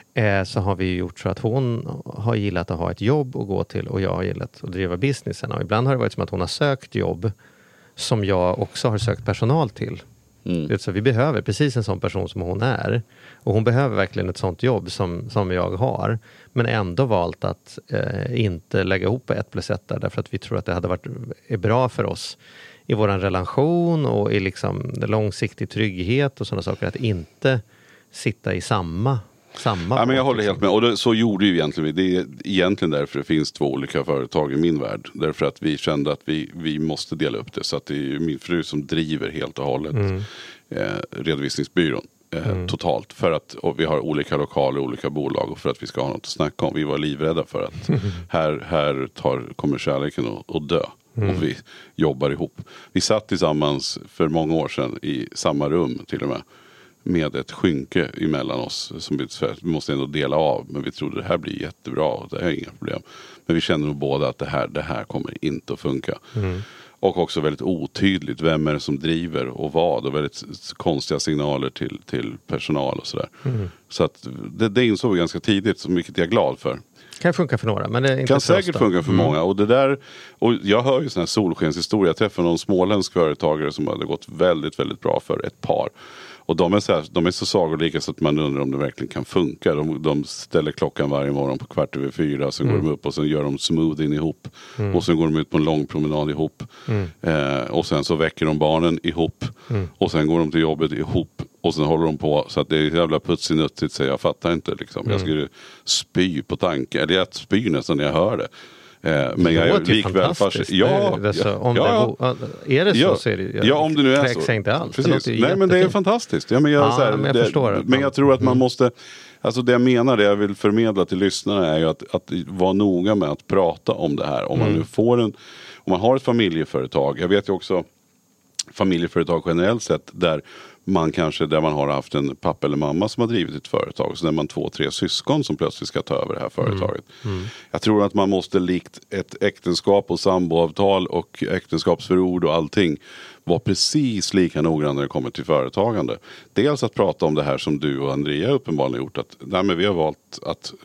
Så har vi gjort så att hon har gillat att ha ett jobb att gå till och jag har gillat att driva businessen. Och ibland har det varit som att hon har sökt jobb som jag också har sökt personal till. Så vi behöver precis en sån person som hon är. Och hon behöver verkligen ett sånt jobb som jag har. Men ändå valt att inte lägga ihop 1+1 där. Därför att vi tror att det hade varit bra för oss i vår relation och i liksom långsiktig trygghet och sådana saker. Att inte sitta i samma. Ja, men jag håller helt med. Och så gjorde ju egentligen vi. Det är egentligen därför det finns 2 olika företag i min värld. Därför att vi kände att vi måste dela upp det. Så att det är min fru som driver helt och hållet redovisningsbyrån totalt. För att och vi har olika lokaler, olika bolag och för att vi ska ha något att snacka om. Vi var livrädda för att här kommer kärleken att dö. Och vi jobbar ihop. Vi satt tillsammans för många år sedan i samma rum till och med ett skynke emellan oss som vi måste ändå dela av, men vi trodde det här blir jättebra och det här är inga problem. Men vi kände nog båda att det här kommer inte att funka. Och också väldigt otydligt vem är det som driver och vad och väldigt konstiga signaler till personal och sådär. Så att det insåg vi ganska tidigt, så mycket jag är glad för. Kan funka för några, men det är inte kan säkert funka för många. Och det där, och jag hör ju sån här solskenshistoria. Jag träffade någon småländsk företagare som hade gått väldigt, väldigt bra för ett par. Och de är så sagolika så att man undrar om det verkligen kan funka. De ställer klockan varje morgon på 4:15. Sen går de upp och sen gör de smoothien ihop. Och sen går de ut på en lång promenad ihop. Och sen så väcker de barnen ihop. Och sen går de till jobbet ihop. Och sen håller de på så att det är jävla putsinuttigt. Så jag fattar inte liksom. Jag skulle spy på tanken. Eller jag spyr nästan när jag hör det. Men jag är likväl fascinerad. Är det så så är det. Ja, om det nu är så. Inte alls. Nej, men det är fantastiskt. Ja, men jag förstår. Men jag tror att man måste, alltså det jag menar, det jag vill förmedla till lyssnarna är ju att vara noga med att prata om det här. Om man nu om man har ett familjeföretag. Jag vet ju också familjeföretag generellt sett där man har haft en pappa eller mamma som har drivit ett företag. Så när man 2-3 syskon som plötsligt ska ta över det här företaget. Jag tror att man måste likt ett äktenskap och samboavtal och äktenskapsförord och allting vara precis lika noggrann när det kommer till företagande. Dels att prata om det här som du och Andrea uppenbarligen gjort. Att vi har valt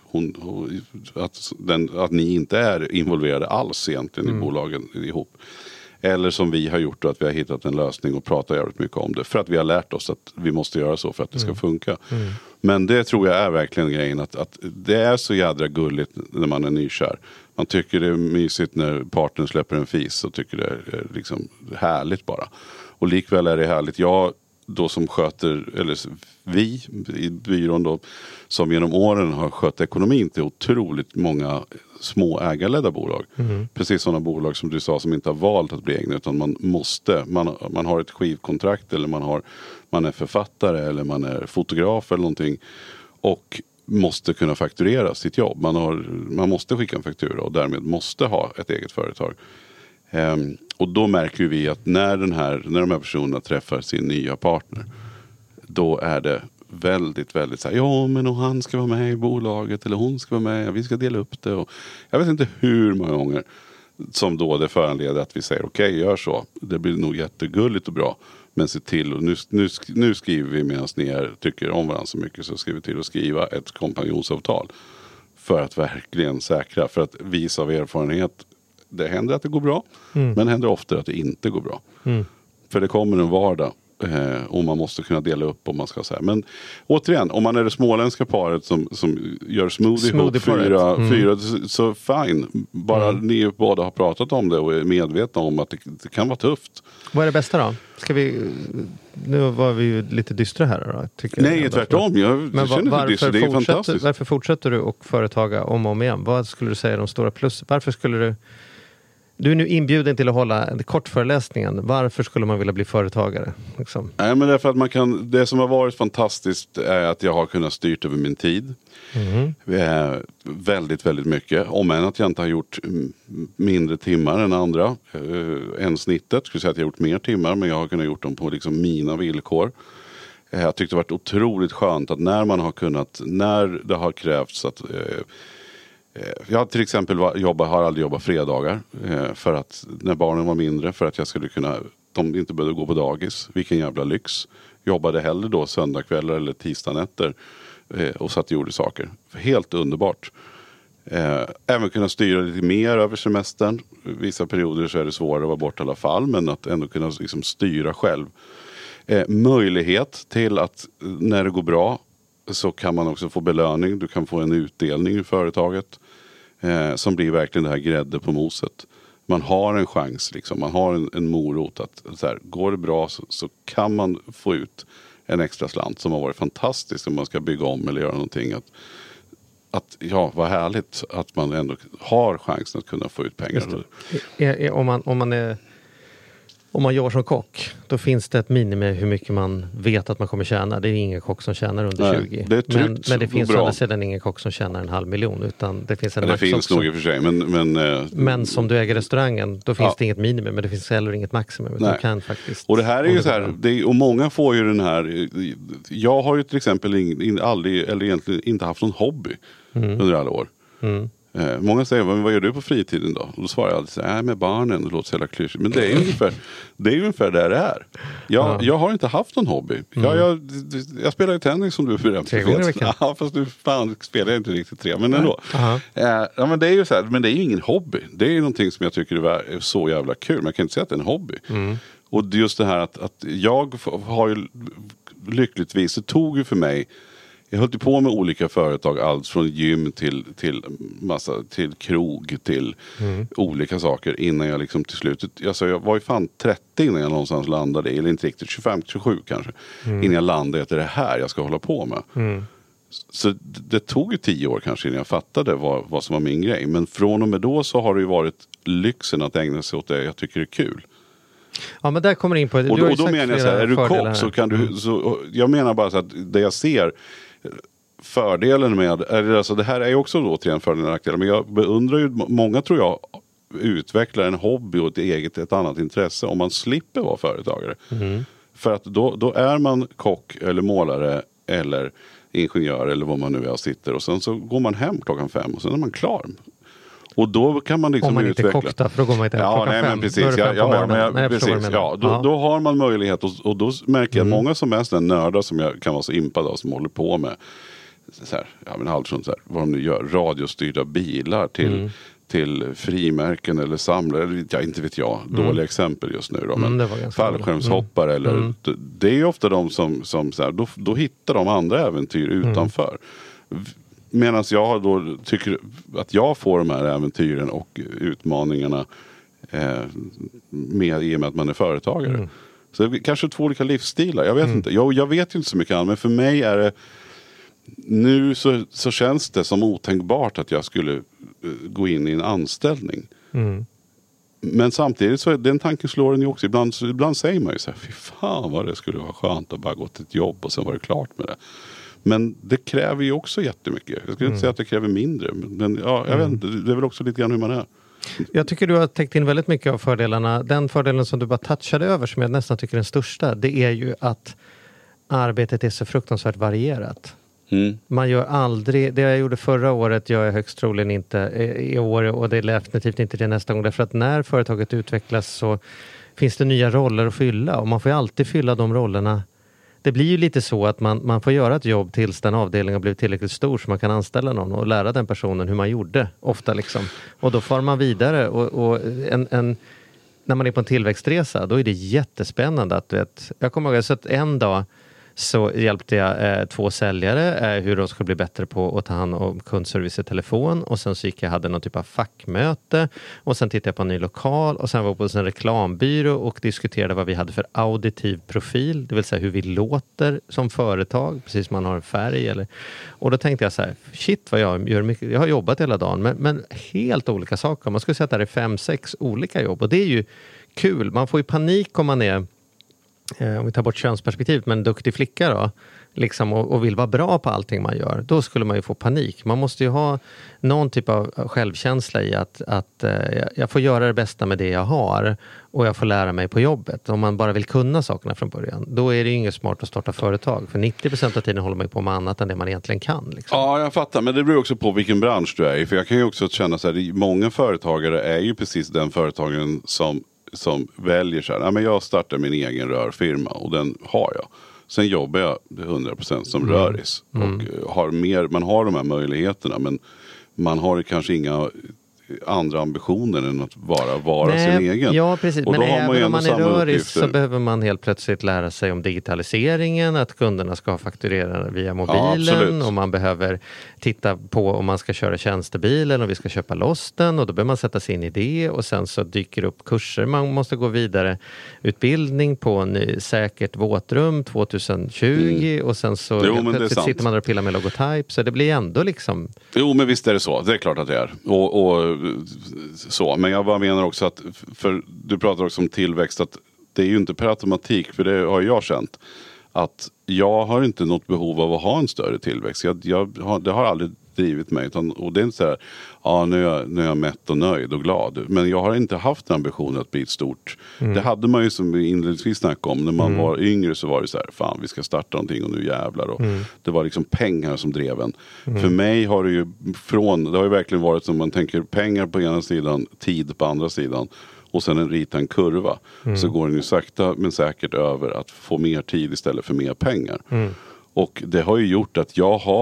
att ni inte är involverade alls egentligen i bolagen ihop. Eller som vi har gjort att vi har hittat en lösning och pratar jävligt mycket om det. För att vi har lärt oss att vi måste göra så för att det ska funka. Men det tror jag är verkligen grejen. Att det är så jädra gulligt när man är nykär. Man tycker det är mysigt när partnern släpper en fis och tycker det är liksom härligt bara. Och likväl är det härligt. Jag då som sköter, eller vi i byrån då, som genom åren har skött ekonomin till otroligt många små ägarledda bolag. Precis sådana bolag som du sa som inte har valt att bli egna, utan man har ett skivkontrakt eller man är författare eller man är fotograf eller någonting och måste kunna fakturera sitt jobb. Man måste skicka en faktura och därmed måste ha ett eget företag. Och då märker vi att när de här personerna träffar sin nya partner, då är det väldigt, väldigt så här, ja men och han ska vara med i bolaget eller hon ska vara med, vi ska dela upp det. Och jag vet inte hur många gånger som då det föranleder att vi säger okej, gör så. Det blir nog jättegulligt och bra. Men se till, och nu skriver vi medan ni tycker om varandra så mycket, så skriver vi till att skriva ett kompanjonsavtal. För att verkligen säkra, för att visa av erfarenhet. Det händer att det går bra, men det händer ofta att det inte går bra. För det kommer en vardag och man måste kunna dela upp om man ska säga. Men återigen, om man är det småländska paret som gör smoothie ihop fyra, så fine. Bara ni båda har pratat om det och är medvetna om att det kan vara tufft. Vad är det bästa då? Nu var vi ju lite dystra här då. Nej, tvärtom. Jag känner inte dystra. Det är fantastiskt. Varför fortsätter du och företaga om och om igen? Vad skulle du säga är de stora plus? Varför skulle du är nu inbjuden till att hålla en kort föreläsningen. Varför skulle man vilja bli företagare? Liksom? Nej, men därför att det som har varit fantastiskt är att jag har kunnat styrt över min tid. Väldigt, väldigt mycket. Om än att jag inte har gjort mindre timmar än andra. Än snittet. Skulle säga att jag har gjort mer timmar, men jag har kunnat gjort dem på liksom mina villkor. Jag tyckte det har varit otroligt skönt att när det har krävts att jag till exempel har aldrig jobbat fredagar för att när barnen var mindre, för att jag skulle kunna, de inte behövde gå på dagis. Vilken jävla lyx. Jobbade hellre då söndagkvällar eller tisdagnätter och satt och gjorde saker. Helt underbart. Även kunna styra lite mer över semestern. Vissa perioder så är det svårare att vara borta i alla fall, men att ändå kunna liksom styra själv. Möjlighet till att när det går bra så kan man också få belöning. Du kan få en utdelning i företaget som blir verkligen det här grädde på moset. Man har en chans, liksom. Man har en morot att så här, går det bra så kan man få ut en extra slant som har varit fantastiskt om man ska bygga om eller göra någonting. Att vad härligt att man ändå har chansen att kunna få ut pengar. Om man jobbar som kock, då finns det ett minimum hur mycket man vet att man kommer tjäna. Det är ingen kock som tjänar under 20. Det är men det finns andra sidan ingen kock som tjänar 500 000. Utan det finns en det finns nog i och för sig. Men som du äger restaurangen, då finns det inget minimum. Men det finns heller inget maximum. Du kan faktiskt, och det här är ju så här, och många får ju den här. Jag har ju till exempel aldrig, eller egentligen inte haft någon hobby under alla år. Många säger, men vad gör du på fritiden då? Och då svarar jag alltid så här, med barnen, det låter så jävla klyschigt. Men det är ju ungefär där det är. Jag har inte haft någon hobby. Jag spelar ju tennis som du berättade. 3 gånger i veckan. Ja, fast du spelar inte riktigt 3, men ändå. Ja, men det är ju så här, men det är ju ingen hobby. Det är ju någonting som jag tycker är så jävla kul. Men jag kan inte säga att det är en hobby. Och just det här att jag har ju lyckligtvis, det tog ju för mig. Jag höll på med olika företag, allt från gym till krog till olika saker innan jag liksom till slut, alltså jag var ju fan 30 innan jag någonstans landade, eller inte riktigt, 25-27 kanske, innan jag landade att det är det här jag ska hålla på med. Så det tog ju 10 år kanske innan jag fattade vad som var min grej, men från och med då så har det ju varit lyxen att ägna sig åt det jag tycker är kul. Ja, men där kommer in på det. Och då menar jag så här, är du kock så kan du, jag menar bara så att det jag ser fördelen med, alltså det här är ju också då till en fördel och nackdel, men jag beundrar ju, många tror jag utvecklar en hobby och ett annat intresse om man slipper vara företagare. För att då är man kock eller målare eller ingenjör eller vad man nu är och sitter, och sen så går man hem 5:00 och sen är man klar. Och då kan man liksom om man inte utveckla. Kokta, för då går man inte hem 5:00. Nej, men precis. Då har man möjlighet och då märker jag att många som är sådana nördar som jag kan vara så impad av, som håller på med så här, allt sånt så här, vad de nu gör, radiostyrda bilar till frimärken eller samlare, inte vet jag, dåliga exempel just nu då, men fallskärmshoppare eller det är ju ofta de som så här, då hittar de andra äventyr utanför. Medan jag då tycker att jag får de här äventyren och utmaningarna i och med att man är företagare. Så det är kanske 2 olika livsstilar. Jag vet inte. Jag vet ju inte så mycket annat. Men för mig är det nu så känns det som otänkbart att jag skulle gå in i en anställning. Men samtidigt så är den tanken slår den ju också. Ibland säger man ju så här, fy fan vad det skulle vara skönt att bara gå till ett jobb och sen var det klart med det. Men det kräver ju också jättemycket. Jag skulle inte säga att det kräver mindre. Men ja, jag vet inte, det är väl också lite grann hur man är. Jag tycker du har täckt in väldigt mycket av fördelarna. Den fördelen som du bara touchade över, som jag nästan tycker är den största, det är ju att arbetet är så fruktansvärt varierat. Man gör aldrig, det jag gjorde förra året gör jag högst troligen inte i år, och det är definitivt inte det nästa gång. Därför att när företaget utvecklas så finns det nya roller att fylla, och man får ju alltid fylla de rollerna. Det blir ju lite så att man får göra ett jobb tills den avdelningen har blivit tillräckligt stor så man kan anställa någon och lära den personen hur man gjorde, ofta liksom. Och då far man vidare, och när man är på en tillväxtresa, då är det jättespännande att, jag kommer ihåg att en dag så hjälpte jag 2 säljare hur de skulle bli bättre på att ta hand om kundservice i telefon, och sen så hade någon typ av fackmöte, och sen tittade jag på en ny lokal, och sen var jag på en reklambyrå och diskuterade vad vi hade för auditiv profil, det vill säga hur vi låter som företag, precis som man har en färg och då tänkte jag så här, shit vad jag gör mycket, jag har jobbat hela dagen men helt olika saker, man skulle säga att det är 5-6 olika jobb, och det är ju kul, man får ju panik om man är, om vi tar bort könsperspektivet, men en duktig flicka då, liksom, och vill vara bra på allting man gör, då skulle man ju få panik. Man måste ju ha någon typ av självkänsla i att jag får göra det bästa med det jag har, och jag får lära mig på jobbet. Om man bara vill kunna sakerna från början, då är det ju inget smart att starta företag, för 90% av tiden håller man ju på med annat än det man egentligen kan. Liksom. Ja, jag fattar, men det beror också på vilken bransch du är i, för jag kan ju också känna så här, många företagare är ju precis den företagaren som väljer så här, ja, men jag startar min egen rörfirma och den har jag. Sen jobbar jag 100% som röris och har man har de här möjligheterna, men man har kanske inga andra ambitioner än att vara sin egen. Ja, precis. Och men då har man ju om man är röris uppgifter. Så behöver man helt plötsligt lära sig om digitaliseringen, att kunderna ska fakturera via mobilen, och man behöver titta på om man ska köra tjänstebilen och vi ska köpa loss den, och då behöver man sätta sig in i det, och sen så dyker upp kurser, man måste gå vidare, utbildning på en säkert våtrum 2020 och sen så plötsligt sitter man där och pillar med logotype, så det blir ändå liksom... Jo, men visst är det så, det är klart att det är. Och så, men jag bara menar också att, för du pratar också om tillväxt, att det är ju inte per automatik, för det har jag känt, att jag har inte något behov av att ha en större tillväxt. Det har aldrig drivit mig, och det är inte så här, ja, nu är jag mätt och nöjd och glad, men jag har inte haft ambitionen att bli ett stort. Det hade man ju, som vi inledningsvis snackade om, när man var yngre, så var det så här, fan vi ska starta någonting och nu jävlar, och det var liksom pengar som drev en. För mig har det ju det har ju verkligen varit som man tänker, pengar på ena sidan, tid på andra sidan, och sen rita en kurva, så går den ju sakta men säkert över att få mer tid istället för mer pengar. Och det har ju gjort att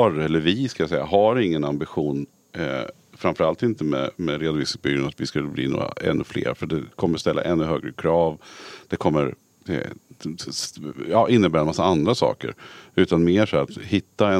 vi har ingen ambition, framförallt inte med redovisningsbyrån, att vi ska bli några ännu fler, för det kommer ställa ännu högre krav, det kommer innebära en massa andra saker, utan mer så att hitta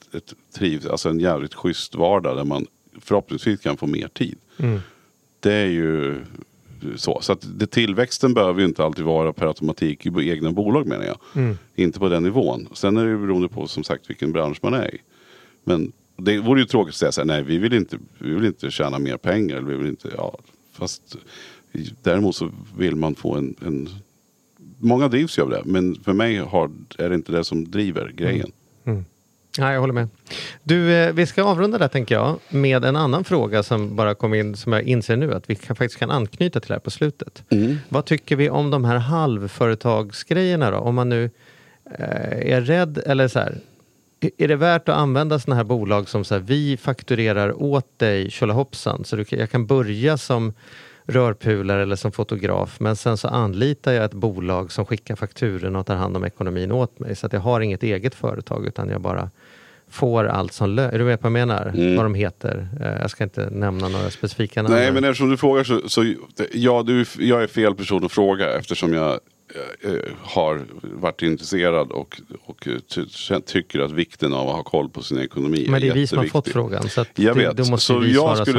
en jävligt schysst vardag där man förhoppningsvis kan få mer tid. Det är ju så att tillväxten behöver ju inte alltid vara per automatik i egna bolag, menar jag. Inte på den nivån. Sen är det ju beroende på, som sagt, vilken bransch man är i. Men det vore ju tråkigt att säga så här, nej, vi vill inte tjäna mer pengar, eller vi vill inte, fast däremot så vill man få en många drivs ju av det, men för mig är det inte det som driver grejen. Ja, jag håller med. Du, vi ska avrunda där, tänker jag, med en annan fråga som bara kom in, som jag inser nu att vi faktiskt kan anknyta till här på slutet. Vad tycker vi om de här halvföretagsgrejerna då? Om man nu är rädd, eller så här, är det värt att använda såna här bolag som så här, vi fakturerar åt dig tjolahoppsan, så jag kan börja som rörpulare eller som fotograf, men sen så anlitar jag ett bolag som skickar fakturen och tar hand om ekonomin åt mig, så att jag har inget eget företag, utan jag bara får allt som är du med på vad jag menar? Vad de heter? Jag ska inte nämna några specifika namn. Nej, men eftersom du frågar så jag är fel person att fråga, eftersom jag har varit intresserad och tycker att vikten av att ha koll på sin ekonomi är Men det är vi som har jätteviktig. fått frågan. Så att Jag vet, då måste så vi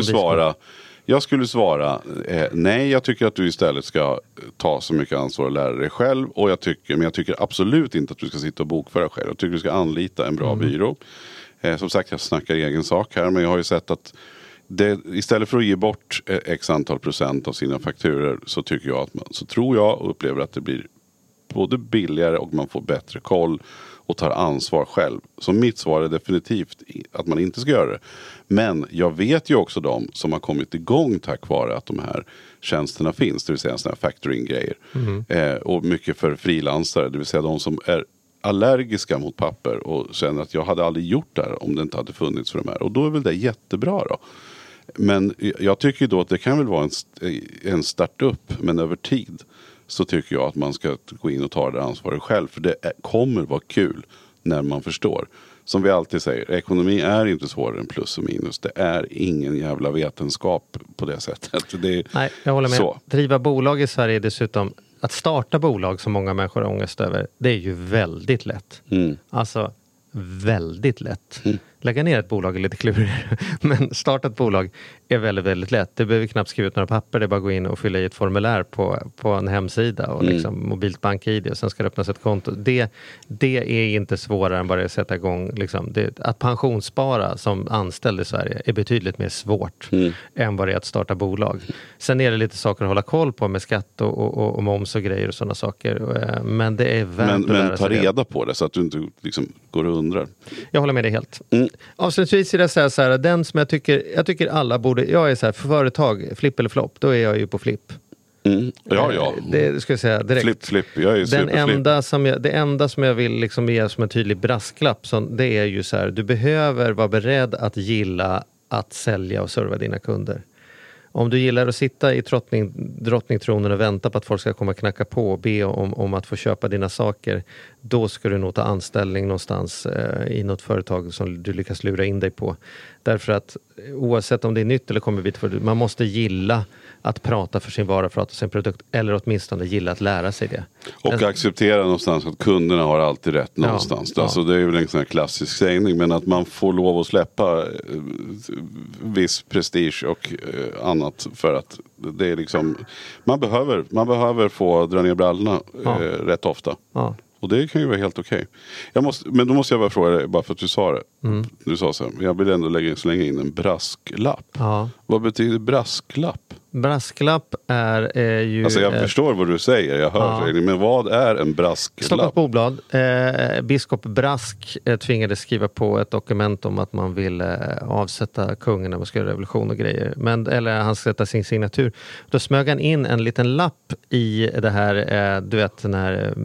jag skulle svara nej, jag tycker att du istället ska ta så mycket ansvar och lära dig själv. Men jag tycker absolut inte att du ska sitta och bokföra själv. Jag tycker du ska anlita en bra byrå. Som sagt, jag snackar egen sak här, men jag har ju sett att istället för att ge bort x antal procent av sina fakturer, så tycker jag så tror jag och upplever att det blir både billigare och man får bättre koll och tar ansvar själv. Så mitt svar är definitivt att man inte ska göra det. Men jag vet ju också de som har kommit igång tack vare att de här tjänsterna finns. Det vill säga sådana här factoring-grejer. Och mycket för frilansare. Det vill säga de som är allergiska mot papper och känner att jag hade aldrig gjort det här om det inte hade funnits för de här. Och då är väl det jättebra då. Men jag tycker då att det kan väl vara en startup, men över tid så tycker jag att man ska gå in och ta det ansvaret själv. För det kommer vara kul när man förstår. Som vi alltid säger, ekonomi är inte svårare än plus och minus. Det är ingen jävla vetenskap på det sättet. Nej, jag håller med. Så. Driva bolag i Sverige dessutom, att starta bolag som många människor har ångest över, det är ju väldigt lätt. Alltså, väldigt lätt. Lägga ner ett bolag är lite klurigare. Men starta ett bolag är väldigt, väldigt lätt. Det behöver knappt skriva ut några papper. Det är bara att gå in och fylla i ett formulär på en hemsida. Och liksom mobilt bank-id. Och sen ska det öppnas ett konto. Det är inte svårare än bara att sätta igång. Liksom. Att pensionsspara som anställd i Sverige är betydligt mer svårt än vad det är att starta bolag. Sen är det lite saker att hålla koll på med skatt och moms och grejer och sådana saker. Men det är värt att lära sig. Men ta reda på det så att du inte liksom går och undrar. Jag håller med dig helt. Avslutningsvis vill jag säga så här, den som jag tycker alla borde, jag är så här, för företag, flipp eller flopp, då är jag ju på flipp. Ja. Det ska jag säga direkt. Flipp, jag är superflipp. Det enda som jag vill liksom ge som en tydlig brasklapp, det är ju så här, du behöver vara beredd att gilla att sälja och serva dina kunder. Om du gillar att sitta i drottningtronen och vänta på att folk ska komma och knacka på och be om att få köpa dina saker, då ska du nog ta anställning någonstans i något företag som du lyckas lura in dig på. Därför att oavsett om det är nytt eller kommer bit för man måste gilla att prata för sin vara, prata för sin produkt, eller åtminstone gilla att lära sig det. Och acceptera någonstans att kunderna har alltid rätt någonstans. Ja. Alltså det är väl en sån här klassisk sägning, men att man får lov att släppa viss prestige och annat för att det är liksom man behöver få dra ner brallorna rätt ofta. Ja. Och det kan ju vara helt okej. Men då måste jag bara fråga dig, bara för att du sa det. Du sa så här, jag vill ändå slänga in en brasklapp. Ja. Vad betyder brasklapp? Brasklapp är ju... Alltså jag förstår vad du säger, jag hör dig. Men vad är en brasklapp? Stockholms Boblad. Biskop Brask tvingades skriva på ett dokument om att man ville avsätta kungen när man ska göra revolution och grejer. Eller han ska sätta sin signatur. Då smög han in en liten lapp i det här, du vet den här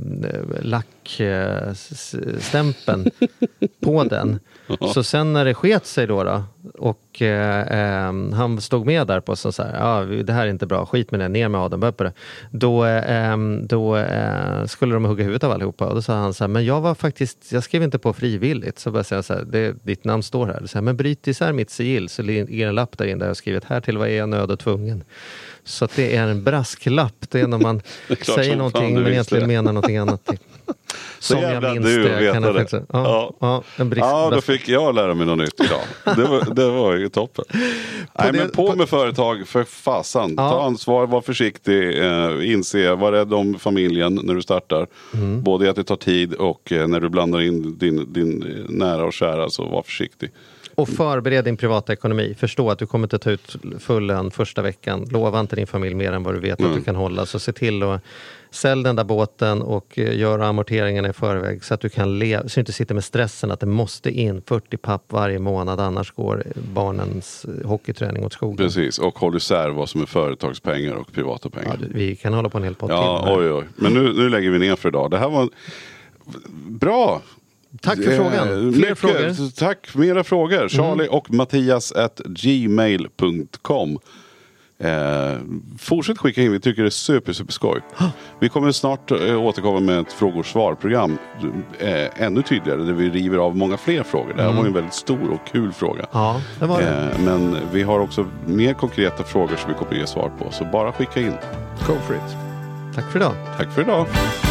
lackstämpeln på den. Så sen när det sket sig då och han stod med där på så här, det här är inte bra, skit med det, ner med Adam Böppere. Då skulle de hugga huvudet av allihopa, och då sa han så här, men jag skrev inte på frivilligt. Så bara säga så här, ditt namn står här. Så här, men bryt isär mitt sigill, så ligger en lapp där inne där jag har skrivit, här till vad är jag nöd och tvungen. Så att det är en brasklapp, det är när man säger någonting men egentligen menar någonting annat. Så jävla du vet det. Då fick jag lära mig något nytt idag. Det var ju toppen. Men med företag, för fasan. Ta ansvar, var försiktig, inse, var rädd om familjen när du startar. Både att det tar tid och när du blandar in din nära och kära, så var försiktig. Och förbered din privata ekonomi. Förstå att du kommer inte ta ut full lön första veckan. Lova inte din familj mer än vad du vet att du kan hålla. Så se till att sälja den där båten och göra amorteringarna i förväg. Så att du kan så du inte sitter med stressen att det måste in 40 papp varje månad. Annars går barnens hockeyträning åt skogen. Precis, och håll isär vad som är företagspengar och privata pengar. Ja, vi kan hålla på en hel podd till. Oj. Men nu lägger vi ner för idag. Det här var bra. Tack för frågan. Fler frågor. Tack, mera frågor. Charlie och Mattias@gmail.com. Fortsätt skicka in, vi tycker det är super skoj. Vi kommer snart återkomma med ett frågor-svar-program ännu tydligare, där vi river av många fler frågor. Det här var ju en väldigt stor och kul fråga. Ja, det var det. Men vi har också mer konkreta frågor som vi kommer att ge svar på, så bara skicka in. Go for it. Tack för idag. Tack för idag.